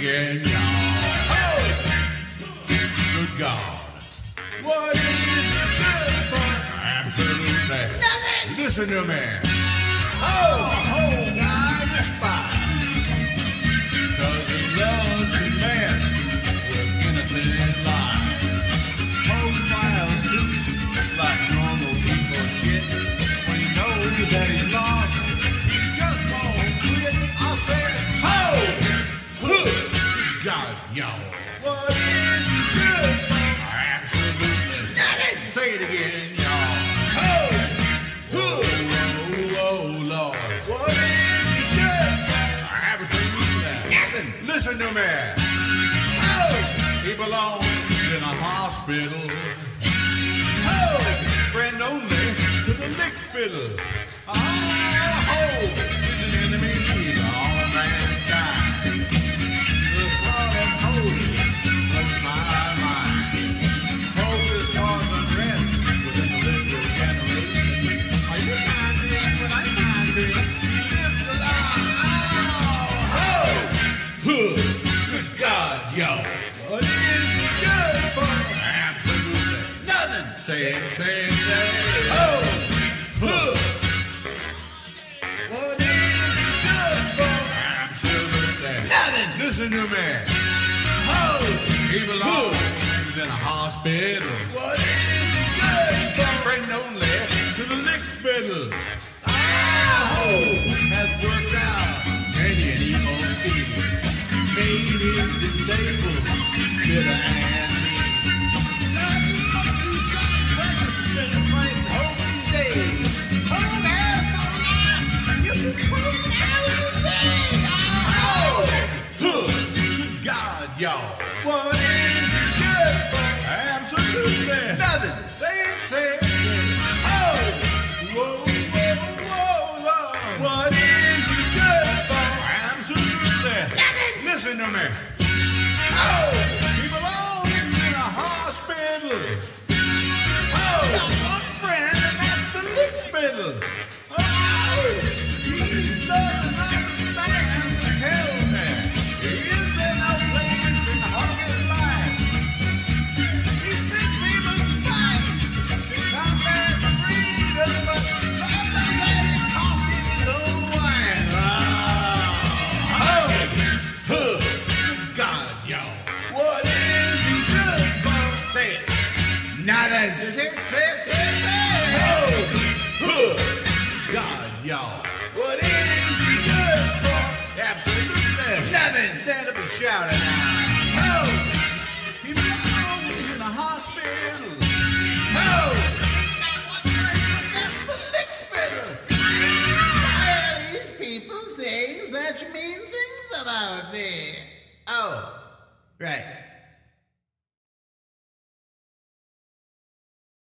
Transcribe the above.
again, y'all. Good God. What is it good for? Absolutely. Nothing. Listen to me. God, you're fine. Because he loves to mess with innocent lives. Profile suits like normal people shit. When he knows that he's lost, he just won't quit. I said, God, y'all. What is it good for? Absolutely nothing. Say it again, y'all. Lord. What is it good for? Absolutely nothing. Listen to me. He belongs in a hospital. Friend only to the lick spittle. He's an enemy to all mankind. The thought and holy touch my mind. Hope is cause unrest within the liberal generation. Are you kind to me when I'm kind to you? Live the lie. Good God, yo. What is it good for? Absolutely nothing. Say it. What is it good for? Absolutely nothing. Listen to me. He belongs in a hospital. What is it good for? Friend only to the lick spittle. Has worked out many an evil deed. Made him disabled, bitter and mean. Nothing but you got precious in the place hope these days. You can prove everything. God, y'all. What is it good for? Absolutely nothing. Say it. Whoa, Lord. What is it good for? Absolutely nothing. Listen to me. He belongs in a hospital. Got one friend, and that's the lick spittle. He's nothing like a man. Tell me, is there no place in his life? He thinks he must fight to combat freedom, but nothing that it costs him his own wine. God, y'all. What is he good for? Say it. Nothing. Say it. God, y'all. What is he good for? Absolutely nothing. Stand up and shout it out. He belongs in a hospital. That's the lick spittle. These people saying such mean things about me. Oh, right.